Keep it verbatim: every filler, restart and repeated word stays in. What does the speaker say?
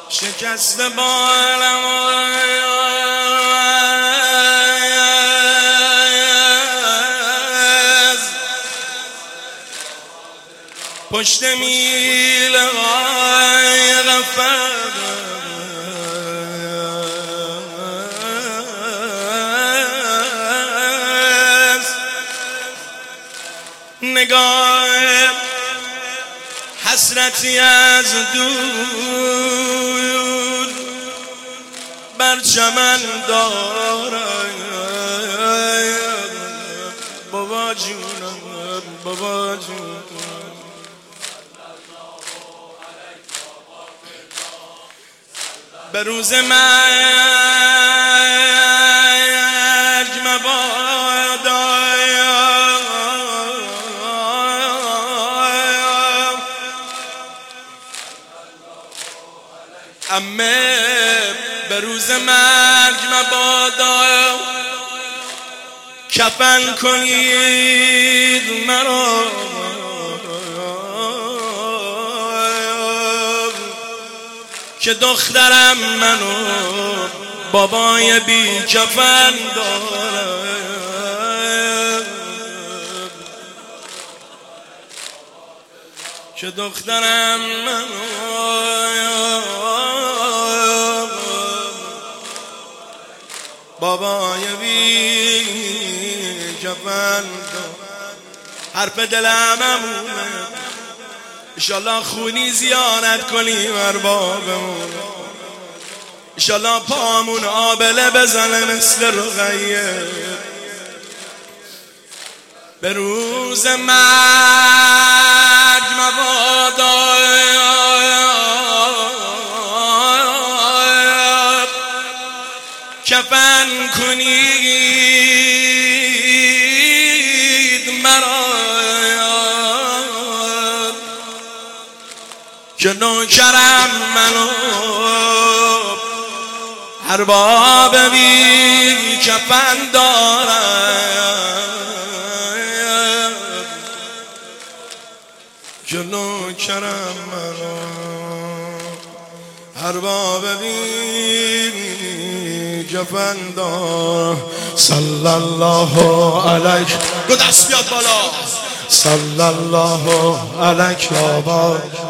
شکست بالم پشت میل غفلت نگاه حسرتی از دور بر چمن دارم بابا جونم بابا جونم به روز مرگ مبادا امه به روز مرگ مبادا کفن کنید مرا که دخترم منو بابای بی کفن داره که دخترم منو بابای بی کفن داره. حرف دلم همونه انشالله خونی زیارت کنیم اربابمون، انشالله پامون آبله بزنه مثل رقیه. به روز مرگ مبادا کفن کنید مرا که نوکرم منو ارباب بی کفن دارم که نوکرم منو ارباب بی کفن دارم. صلی الله علیک، دو دست بیاد بالا. صلی الله علیک یا با